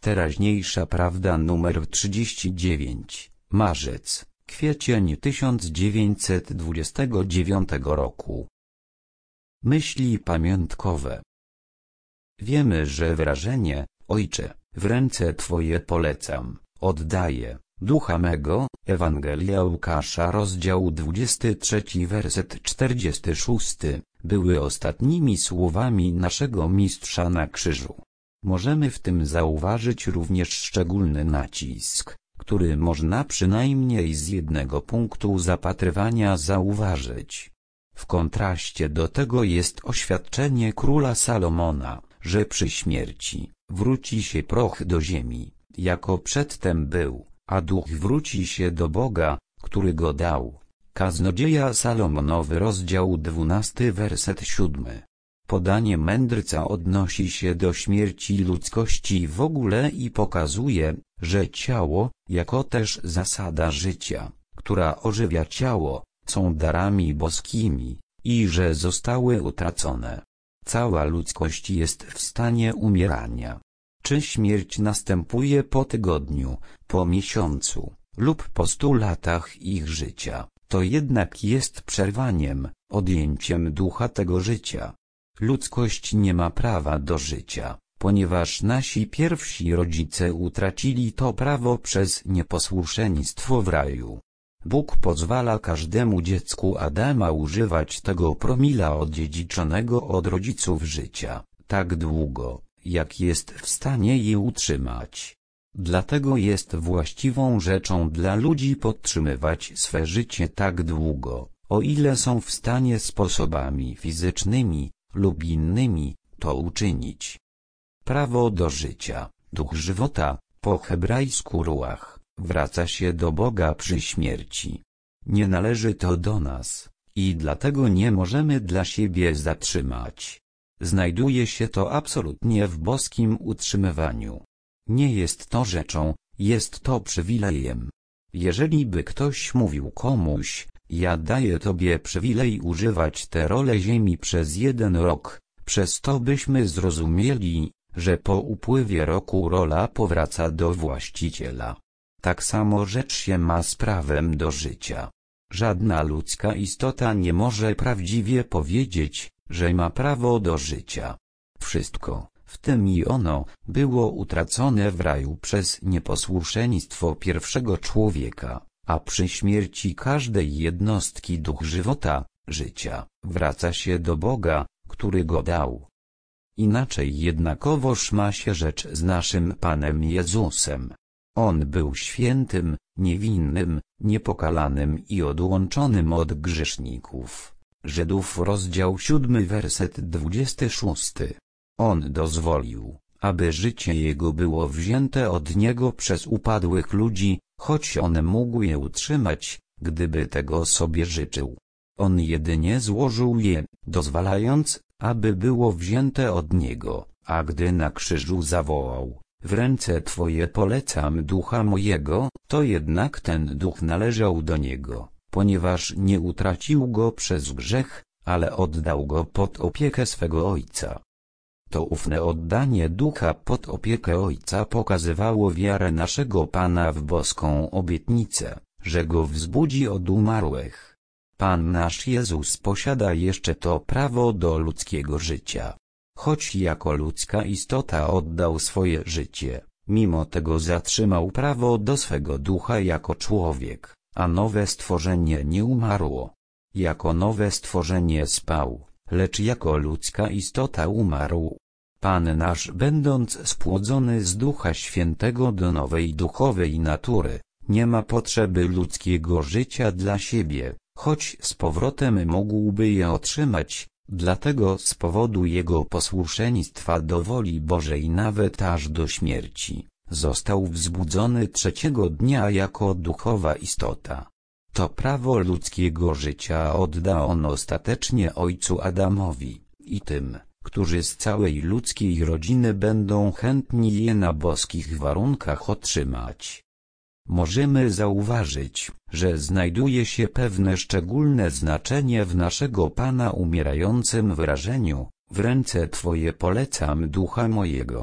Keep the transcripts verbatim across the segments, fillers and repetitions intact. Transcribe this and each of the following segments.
Teraźniejsza prawda numer trzydzieści dziewięć, marzec, kwiecień tysiąc dziewięćset dwudziestego dziewiątego roku. Myśli pamiątkowe. Wiemy, że wyrażenie, Ojcze, w ręce Twoje polecam, oddaję, ducha mego, Ewangelia Łukasza rozdział dwudziesty trzeci werset czterdziesty szósty, były ostatnimi słowami naszego Mistrza na krzyżu. Możemy w tym zauważyć również szczególny nacisk, który można przynajmniej z jednego punktu zapatrywania zauważyć. W kontraście do tego jest oświadczenie króla Salomona, że przy śmierci wróci się proch do ziemi, jako przedtem był, a duch wróci się do Boga, który go dał. Kaznodzieja Salomonowy rozdział dwunasty werset siódmy. Podanie mędrca odnosi się do śmierci ludzkości w ogóle i pokazuje, że ciało, jako też zasada życia, która ożywia ciało, są darami boskimi, i że zostały utracone. Cała ludzkość jest w stanie umierania. Czy śmierć następuje po tygodniu, po miesiącu, lub po stu latach ich życia, to jednak jest przerwaniem, odjęciem ducha tego życia. Ludzkość nie ma prawa do życia, ponieważ nasi pierwsi rodzice utracili to prawo przez nieposłuszeństwo w raju. Bóg pozwala każdemu dziecku Adama używać tego promila odziedziczonego od rodziców życia, tak długo, jak jest w stanie je utrzymać. Dlatego jest właściwą rzeczą dla ludzi podtrzymywać swe życie tak długo, o ile są w stanie sposobami fizycznymi lub innymi to uczynić. Prawo do życia, duch żywota, po hebrajsku ruach, wraca się do Boga przy śmierci. Nie należy to do nas, i dlatego nie możemy dla siebie zatrzymać. Znajduje się to absolutnie w boskim utrzymywaniu. Nie jest to rzeczą, jest to przywilejem. Jeżeli by ktoś mówił komuś, ja daję tobie przywilej używać tę rolę ziemi przez jeden rok, przez to byśmy zrozumieli, że po upływie roku rola powraca do właściciela. Tak samo rzecz się ma z prawem do życia. Żadna ludzka istota nie może prawdziwie powiedzieć, że ma prawo do życia. Wszystko, w tym i ono, było utracone w raju przez nieposłuszeństwo pierwszego człowieka, a przy śmierci każdej jednostki duch żywota, życia, wraca się do Boga, który go dał. Inaczej jednakowoż ma się rzecz z naszym Panem Jezusem. On był świętym, niewinnym, niepokalanym i odłączonym od grzeszników. Żydów rozdział siódmy werset dwudziesty szósty. On dozwolił, aby życie jego było wzięte od niego przez upadłych ludzi, choć on mógł je utrzymać, gdyby tego sobie życzył. On jedynie złożył je, dozwalając, aby było wzięte od niego, a gdy na krzyżu zawołał, w ręce Twoje polecam ducha mojego, to jednak ten duch należał do niego, ponieważ nie utracił go przez grzech, ale oddał go pod opiekę swego Ojca. To ufne oddanie ducha pod opiekę Ojca pokazywało wiarę naszego Pana w boską obietnicę, że go wzbudzi od umarłych. Pan nasz Jezus posiada jeszcze to prawo do ludzkiego życia. Choć jako ludzka istota oddał swoje życie, mimo tego zatrzymał prawo do swego ducha jako człowiek, a nowe stworzenie nie umarło. Jako nowe stworzenie spał, lecz jako ludzka istota umarł. Pan nasz, będąc spłodzony z Ducha Świętego do nowej duchowej natury, nie ma potrzeby ludzkiego życia dla siebie, choć z powrotem mógłby je otrzymać, dlatego z powodu jego posłuszeństwa do woli Bożej nawet aż do śmierci, został wzbudzony trzeciego dnia jako duchowa istota. To prawo ludzkiego życia odda on ostatecznie ojcu Adamowi, i tym, którzy z całej ludzkiej rodziny będą chętni je na boskich warunkach otrzymać. Możemy zauważyć, że znajduje się pewne szczególne znaczenie w naszego Pana umierającym wyrażeniu, w ręce Twoje polecam ducha mojego.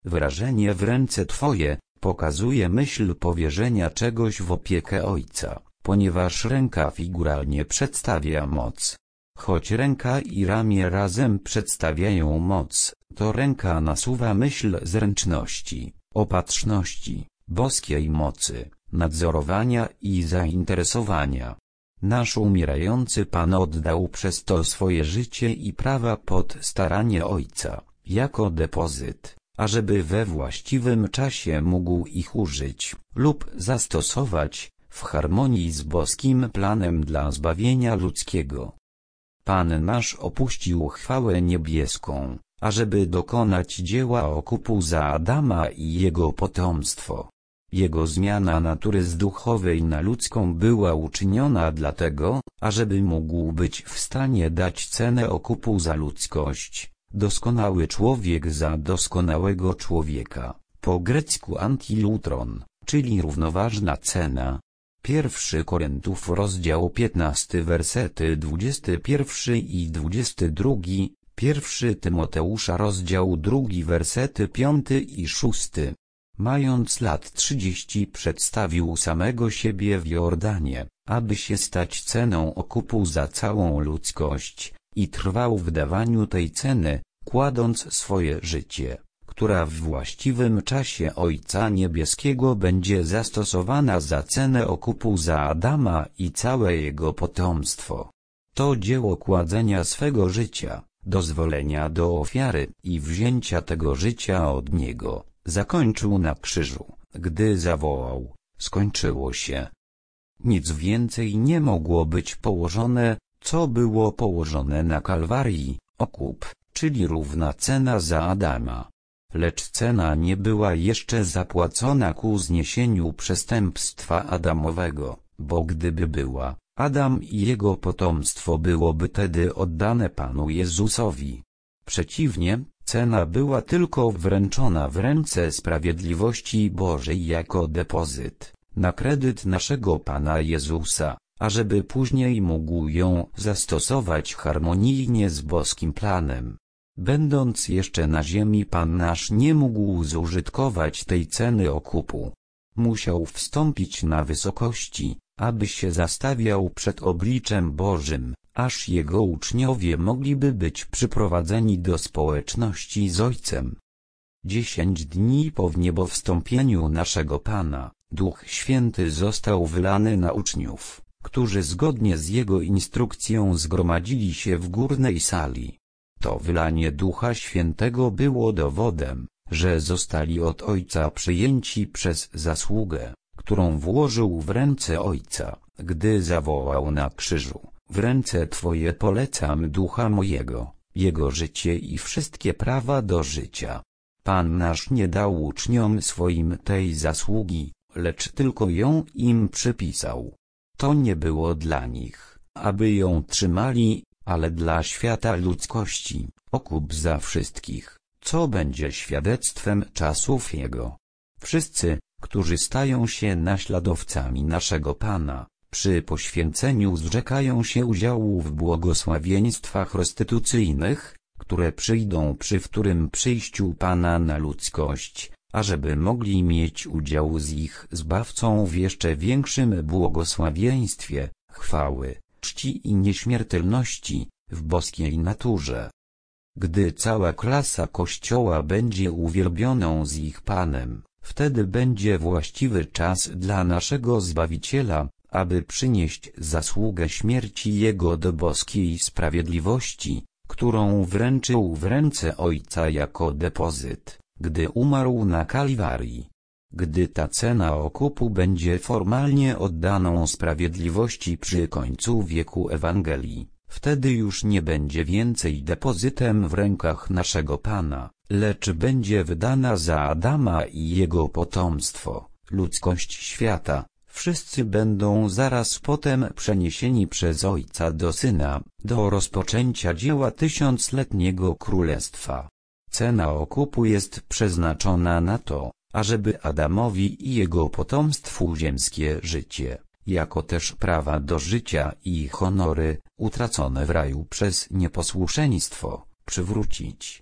Wyrażenie w ręce Twoje pokazuje myśl powierzenia czegoś w opiekę Ojca, ponieważ ręka figuralnie przedstawia moc. Choć ręka i ramię razem przedstawiają moc, to ręka nasuwa myśl zręczności, opatrzności, boskiej mocy, nadzorowania i zainteresowania. Nasz umierający Pan oddał przez to swoje życie i prawa pod staranie Ojca, jako depozyt, ażeby we właściwym czasie mógł ich użyć lub zastosować w harmonii z boskim planem dla zbawienia ludzkiego. Pan nasz opuścił chwałę niebieską, ażeby dokonać dzieła okupu za Adama i jego potomstwo. Jego zmiana natury z duchowej na ludzką była uczyniona dlatego, ażeby mógł być w stanie dać cenę okupu za ludzkość, doskonały człowiek za doskonałego człowieka, po grecku antilutron, czyli równoważna cena. Pierwszy Koryntiów rozdział piętnasty wersety dwudziesty pierwszy i dwudziesty drugi, pierwszy Tymoteusza rozdział drugi wersety piąty i szósty. Mając lat trzydzieści przedstawił samego siebie w Jordanie, aby się stać ceną okupu za całą ludzkość, i trwał w dawaniu tej ceny, kładąc swoje życie, która w właściwym czasie Ojca Niebieskiego będzie zastosowana za cenę okupu za Adama i całe jego potomstwo. To dzieło kładzenia swego życia, dozwolenia do ofiary i wzięcia tego życia od Niego, zakończył na krzyżu, gdy zawołał: skończyło się. Nic więcej nie mogło być położone, co było położone na Kalwarii, okup, czyli równa cena za Adama. Lecz cena nie była jeszcze zapłacona ku zniesieniu przestępstwa Adamowego, bo gdyby była, Adam i jego potomstwo byłoby tedy oddane Panu Jezusowi. Przeciwnie, cena była tylko wręczona w ręce sprawiedliwości Bożej jako depozyt, na kredyt naszego Pana Jezusa, ażeby później mógł ją zastosować harmonijnie z boskim planem. Będąc jeszcze na ziemi, Pan nasz nie mógł zużytkować tej ceny okupu. Musiał wstąpić na wysokości, aby się zastawiał przed obliczem Bożym, aż jego uczniowie mogliby być przyprowadzeni do społeczności z Ojcem. Dziesięć dni po wniebowstąpieniu naszego Pana, Duch Święty został wylany na uczniów, którzy zgodnie z Jego instrukcją zgromadzili się w górnej sali. To wylanie Ducha Świętego było dowodem, że zostali od Ojca przyjęci przez zasługę, którą włożył w ręce Ojca, gdy zawołał na krzyżu: w ręce Twoje polecam ducha mojego, jego życie i wszystkie prawa do życia. Pan nasz nie dał uczniom swoim tej zasługi, lecz tylko ją im przypisał. To nie było dla nich, aby ją trzymali, ale dla świata ludzkości, okup za wszystkich, co będzie świadectwem czasów Jego. Wszyscy, którzy stają się naśladowcami naszego Pana, przy poświęceniu zrzekają się udziału w błogosławieństwach restytucyjnych, które przyjdą przy wtórym przyjściu Pana na ludzkość, ażeby mogli mieć udział z ich Zbawcą w jeszcze większym błogosławieństwie, chwały, czci i nieśmiertelności, w boskiej naturze. Gdy cała klasa Kościoła będzie uwielbioną z ich Panem, wtedy będzie właściwy czas dla naszego Zbawiciela, aby przynieść zasługę śmierci Jego do boskiej sprawiedliwości, którą wręczył w ręce Ojca jako depozyt, gdy umarł na Kalwarii. Gdy ta cena okupu będzie formalnie oddaną sprawiedliwości przy końcu wieku Ewangelii, wtedy już nie będzie więcej depozytem w rękach naszego Pana, lecz będzie wydana za Adama i jego potomstwo, ludzkość świata. Wszyscy będą zaraz potem przeniesieni przez Ojca do Syna, do rozpoczęcia dzieła tysiącletniego królestwa. Cena okupu jest przeznaczona na to, ażeby Adamowi i jego potomstwu ziemskie życie, jako też prawa do życia i honory, utracone w raju przez nieposłuszeństwo, przywrócić.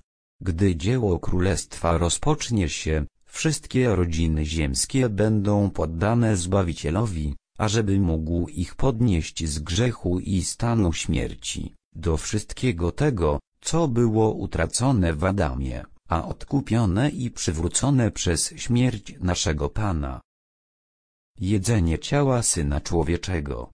Gdy dzieło królestwa rozpocznie się, wszystkie rodziny ziemskie będą poddane Zbawicielowi, ażeby mógł ich podnieść z grzechu i stanu śmierci, do wszystkiego tego, co było utracone w Adamie, a odkupione i przywrócone przez śmierć naszego Pana. Jedzenie ciała Syna Człowieczego.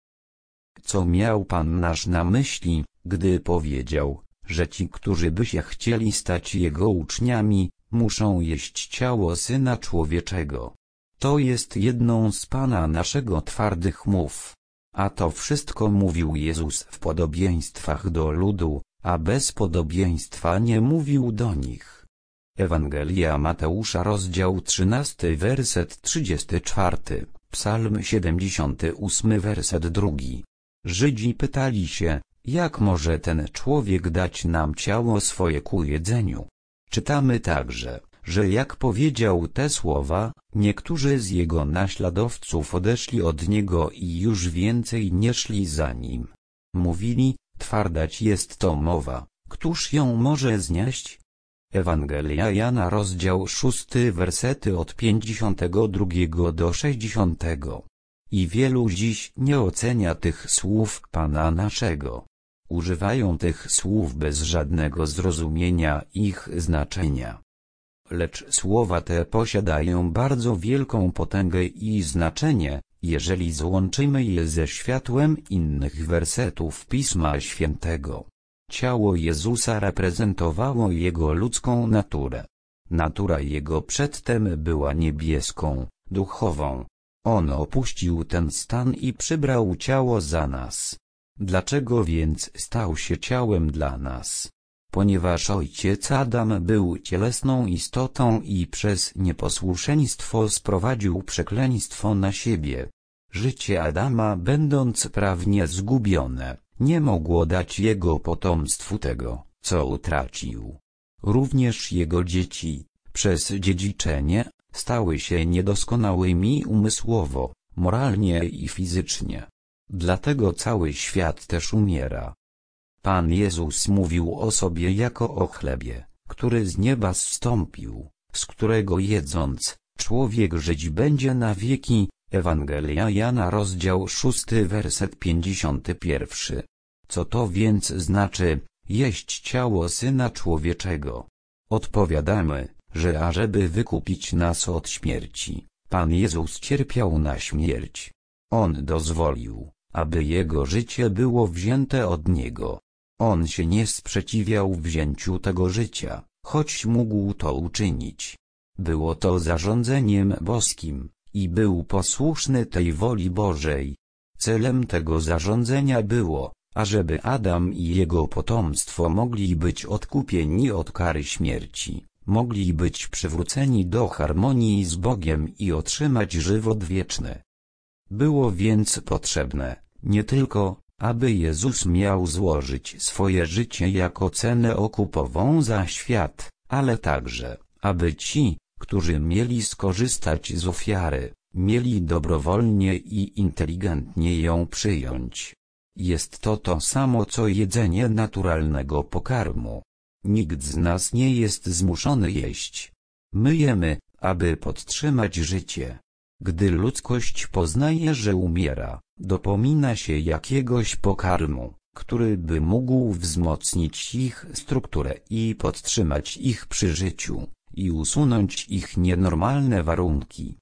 Co miał Pan nasz na myśli, gdy powiedział, że ci, którzy by się chcieli stać Jego uczniami, muszą jeść ciało Syna Człowieczego? To jest jedną z Pana naszego twardych mów. A to wszystko mówił Jezus w podobieństwach do ludu, a bez podobieństwa nie mówił do nich. Ewangelia Mateusza, rozdział trzynasty, werset trzydziesty czwarty, Psalm siedemdziesiąty ósmy, werset drugi. Żydzi pytali się, jak może ten człowiek dać nam ciało swoje ku jedzeniu? Czytamy także, że jak powiedział te słowa, niektórzy z jego naśladowców odeszli od niego i już więcej nie szli za nim. Mówili, twardać jest to mowa, któż ją może znieść? Ewangelia Jana, rozdział szósty, wersety od pięćdziesiątego drugiego do sześćdziesiątego. I wielu dziś nie ocenia tych słów Pana naszego. Używają tych słów bez żadnego zrozumienia ich znaczenia. Lecz słowa te posiadają bardzo wielką potęgę i znaczenie, jeżeli złączymy je ze światłem innych wersetów Pisma Świętego. Ciało Jezusa reprezentowało Jego ludzką naturę. Natura Jego przedtem była niebieską, duchową. On opuścił ten stan i przybrał ciało za nas. Dlaczego więc stał się ciałem dla nas? Ponieważ ojciec Adam był cielesną istotą i przez nieposłuszeństwo sprowadził przekleństwo na siebie. Życie Adama, będąc prawnie zgubione, nie mogło dać jego potomstwu tego, co utracił. Również jego dzieci, przez dziedziczenie, stały się niedoskonałymi umysłowo, moralnie i fizycznie. Dlatego cały świat też umiera. Pan Jezus mówił o sobie jako o chlebie, który z nieba zstąpił, z którego jedząc, człowiek żyć będzie na wieki. Ewangelia Jana, rozdział szósty, werset pięćdziesiąty pierwszy. Co to więc znaczy, jeść ciało Syna Człowieczego? Odpowiadamy, że ażeby wykupić nas od śmierci, Pan Jezus cierpiał na śmierć. On dozwolił, aby Jego życie było wzięte od Niego. On się nie sprzeciwiał wzięciu tego życia, choć mógł to uczynić. Było to zarządzeniem boskim i był posłuszny tej woli Bożej. Celem tego zarządzenia było, ażeby Adam i jego potomstwo mogli być odkupieni od kary śmierci, mogli być przywróceni do harmonii z Bogiem i otrzymać żywot wieczny. Było więc potrzebne, nie tylko, aby Jezus miał złożyć swoje życie jako cenę okupową za świat, ale także, aby ci, którzy mieli skorzystać z ofiary, mieli dobrowolnie i inteligentnie ją przyjąć. Jest to to samo co jedzenie naturalnego pokarmu. Nikt z nas nie jest zmuszony jeść. My jemy, aby podtrzymać życie. Gdy ludzkość poznaje, że umiera, dopomina się jakiegoś pokarmu, który by mógł wzmocnić ich strukturę i podtrzymać ich przy życiu, i usunąć ich nienormalne warunki.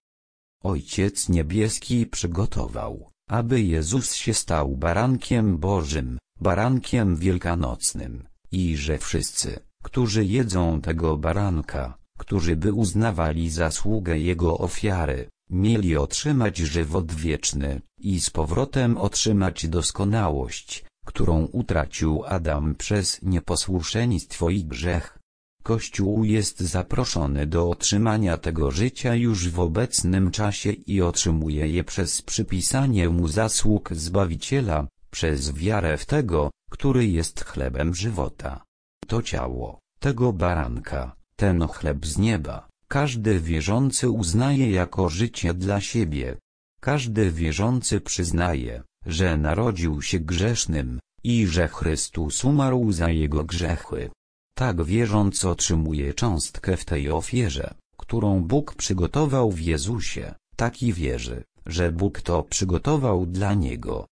Ojciec Niebieski przygotował, aby Jezus się stał barankiem Bożym, barankiem wielkanocnym, i że wszyscy, którzy jedzą tego baranka, którzy by uznawali zasługę Jego ofiary, mieli otrzymać żywot wieczny i z powrotem otrzymać doskonałość, którą utracił Adam przez nieposłuszeństwo i grzech. Kościół jest zaproszony do otrzymania tego życia już w obecnym czasie i otrzymuje je przez przypisanie mu zasług Zbawiciela, przez wiarę w Tego, który jest chlebem żywota. To ciało tego baranka, ten chleb z nieba, każdy wierzący uznaje jako życie dla siebie. Każdy wierzący przyznaje, że narodził się grzesznym i że Chrystus umarł za jego grzechy. Tak wierząc otrzymuje cząstkę w tej ofierze, którą Bóg przygotował w Jezusie, taki wierzy, że Bóg to przygotował dla niego.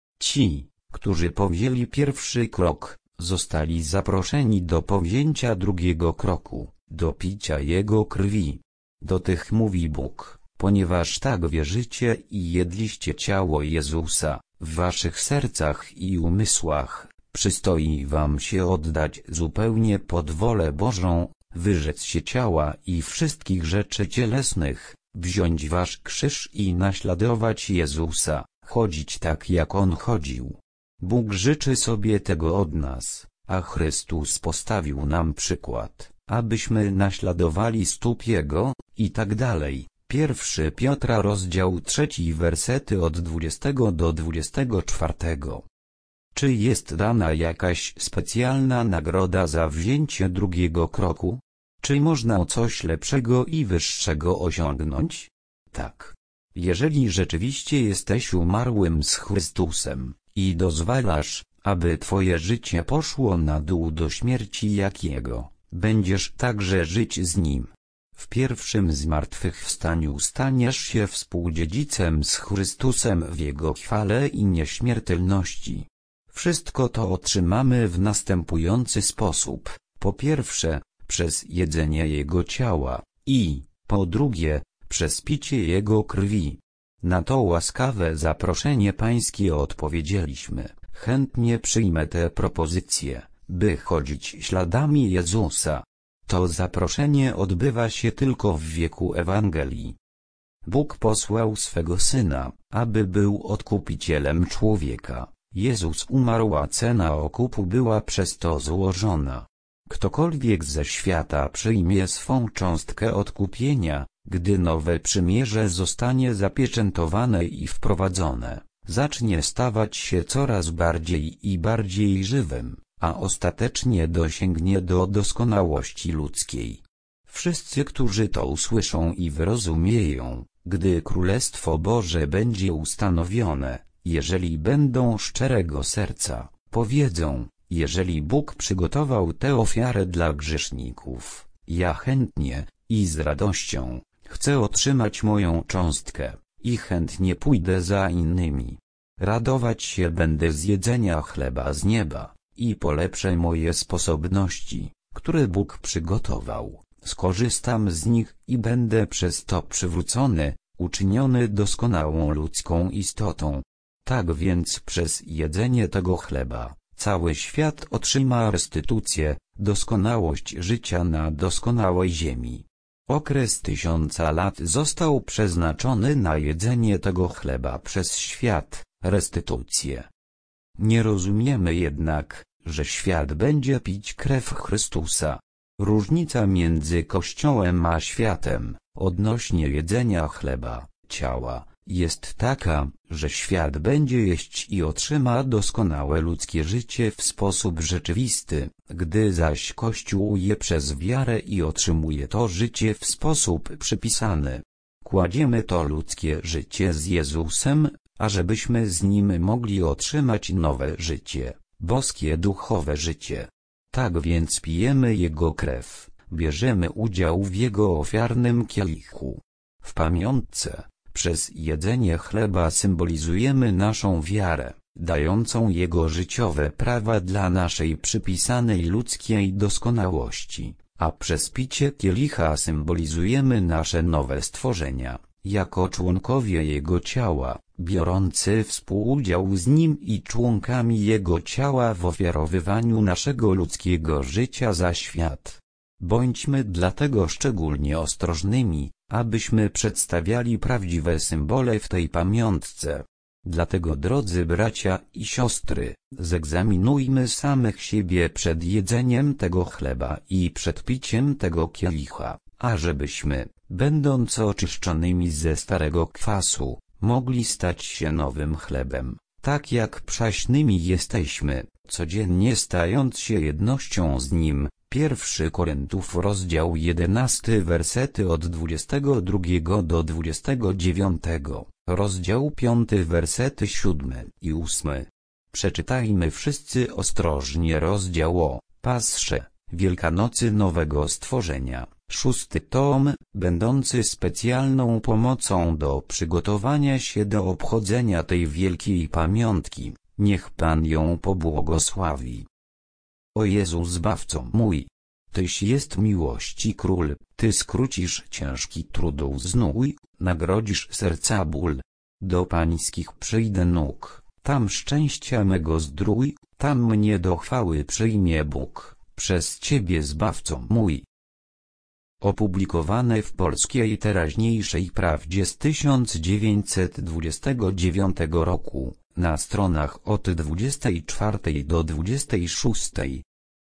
Ci, którzy powzięli pierwszy krok, zostali zaproszeni do powzięcia drugiego kroku, do picia Jego krwi. Do tych mówi Bóg, ponieważ tak wierzycie i jedliście ciało Jezusa, w waszych sercach i umysłach, przystoi wam się oddać zupełnie pod wolę Bożą, wyrzec się ciała i wszystkich rzeczy cielesnych, wziąć wasz krzyż i naśladować Jezusa, chodzić tak jak On chodził. Bóg życzy sobie tego od nas, a Chrystus postawił nam przykład, abyśmy naśladowali stóp Jego, i tak dalej. Pierwszy Piotra rozdział trzeci wersety od dwudziestego do dwudziestego czwartego. Czy jest dana jakaś specjalna nagroda za wzięcie drugiego kroku? Czy można coś lepszego i wyższego osiągnąć? Tak. Jeżeli rzeczywiście jesteś umarłym z Chrystusem, i dozwalasz, aby twoje życie poszło na dół do śmierci jak Jego, będziesz także żyć z Nim. W pierwszym zmartwychwstaniu staniesz się współdziedzicem z Chrystusem w Jego chwale i nieśmiertelności. Wszystko to otrzymamy w następujący sposób: po pierwsze, przez jedzenie Jego ciała, i, po drugie, przez picie Jego krwi. Na to łaskawe zaproszenie Pańskie odpowiedzieliśmy: chętnie przyjmę tę propozycję, by chodzić śladami Jezusa. To zaproszenie odbywa się tylko w wieku Ewangelii. Bóg posłał swego Syna, aby był odkupicielem człowieka. Jezus umarł, a cena okupu była przez to złożona. Ktokolwiek ze świata przyjmie swą cząstkę odkupienia, gdy nowe przymierze zostanie zapieczętowane i wprowadzone, zacznie stawać się coraz bardziej i bardziej żywym, a ostatecznie dosięgnie do doskonałości ludzkiej. Wszyscy, którzy to usłyszą i wyrozumieją, gdy Królestwo Boże będzie ustanowione, jeżeli będą szczerego serca, powiedzą: jeżeli Bóg przygotował tę ofiarę dla grzeszników, ja chętnie i z radością chcę otrzymać moją cząstkę, i chętnie pójdę za innymi. Radować się będę z jedzenia chleba z nieba, i polepszę moje sposobności, które Bóg przygotował, skorzystam z nich i będę przez to przywrócony, uczyniony doskonałą ludzką istotą. Tak więc przez jedzenie tego chleba, cały świat otrzyma restytucję, doskonałość życia na doskonałej ziemi. Okres tysiąca lat został przeznaczony na jedzenie tego chleba przez świat, restytucję. Nie rozumiemy jednak, że świat będzie pić krew Chrystusa. Różnica między Kościołem a światem, odnośnie jedzenia chleba, ciała, jest taka, że świat będzie jeść i otrzyma doskonałe ludzkie życie w sposób rzeczywisty, gdy zaś Kościół je przez wiarę i otrzymuje to życie w sposób przypisany. Kładziemy to ludzkie życie z Jezusem, ażebyśmy z Nim mogli otrzymać nowe życie, boskie duchowe życie. Tak więc pijemy Jego krew, bierzemy udział w Jego ofiarnym kielichu. W pamiątce, przez jedzenie chleba symbolizujemy naszą wiarę, dającą Jego życiowe prawa dla naszej przypisanej ludzkiej doskonałości, a przez picie kielicha symbolizujemy nasze nowe stworzenia, jako członkowie Jego ciała, biorący współudział z Nim i członkami Jego ciała w ofiarowywaniu naszego ludzkiego życia za świat. Bądźmy dlatego szczególnie ostrożnymi, abyśmy przedstawiali prawdziwe symbole w tej pamiątce. Dlatego, drodzy bracia i siostry, zegzaminujmy samych siebie przed jedzeniem tego chleba i przed piciem tego kielicha, ażebyśmy, będąc oczyszczonymi ze starego kwasu, mogli stać się nowym chlebem, tak jak przaśnymi jesteśmy, codziennie stając się jednością z Nim. Pierwszy Koryntiów rozdział jedenasty wersety od dwudziestego drugiego do dwudziestego dziewiątego, rozdział piąty wersety siódmy i ósmy. Przeczytajmy wszyscy ostrożnie rozdział o pasrze, Wielkanocy Nowego Stworzenia, szósty tom, będący specjalną pomocą do przygotowania się do obchodzenia tej wielkiej pamiątki. Niech Pan ją pobłogosławi. O Jezu Zbawco mój! Tyś jest miłości król, Ty skrócisz ciężki trudu znój, nagrodzisz serca ból. Do pańskich przyjdę nóg, tam szczęścia mego zdrój, tam mnie do chwały przyjmie Bóg, przez Ciebie Zbawco mój. Opublikowane w Polskiej Teraźniejszej Prawdzie z tysiąc dziewięćset dwudziestego dziewiątego roku, na stronach od dwudziestej czwartej do dwudziestej szóstej.